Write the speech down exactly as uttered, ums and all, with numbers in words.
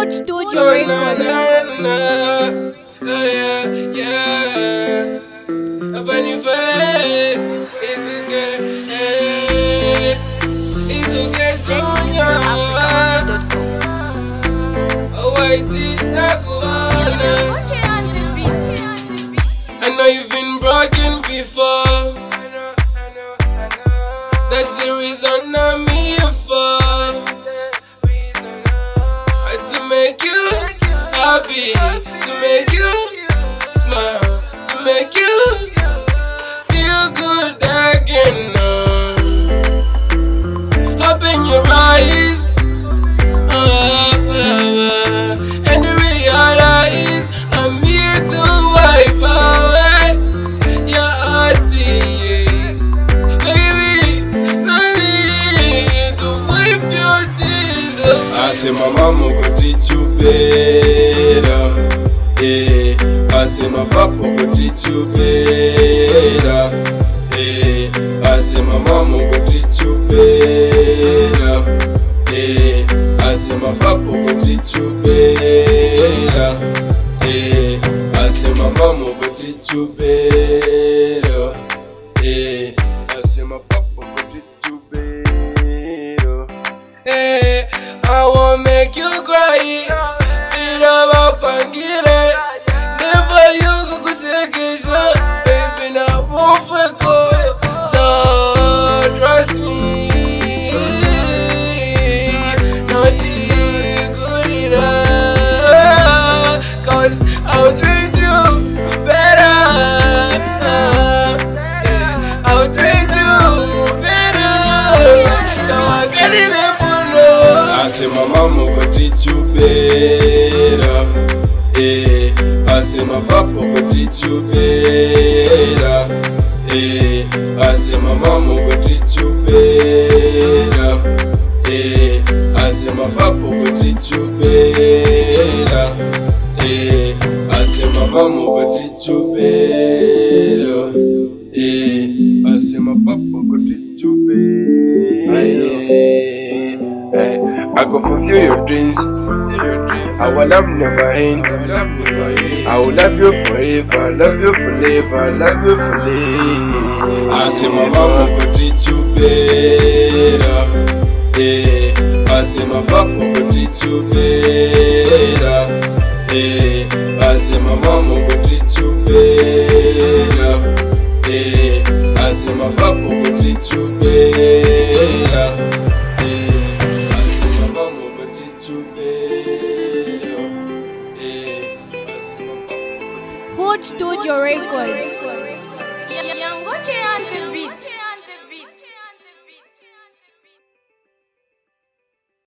Hot Studio Oh, Records. na, na, na. Oh, yeah, yeah. Upon your face, it's okay. Hey, it's okay, so yeah. Oh, I did not go on. I know you've been broken before. I know, I know, I know. That's the reason I'm here for. To make you happy, to make you smile, to make you feel good again. Open your eyes, uh, uh, and realize I'm here to wipe away your tears. Baby, baby, to wipe your tears away. I say my mama go treat you better. Eh, I say my papa go treat you better. Eh, I say my mama go treat you better. Eh, I say my papa go treat you better. Eh, I say my mama go treat you better. Eh, I say my papa go treat you better. Hey, I won't make you cry. It about pangire. Never you go say kisha. Baby, now won't go. So trust me. Nothing good enough. Cause I'll treat you better. I'll treat you better. Now I'm getting it. I say my mama go treat you better. Eh, I say my papa go treat you better. Eh, I say my mama go treat you better. Eh, I say my papa go treat you better. Eh, I say my mama go treat you better. Eh, I say my papa go treat you better. Hey, I go fulfill your dreams. Our love never end. I will love you forever, love you forever, love you forever. I say my mama go treat you better. Hey, I say my papa go treat you better. Hey, I say my mama go treat you better. Hey, I say my papa go treat you better. Hot Studio Records.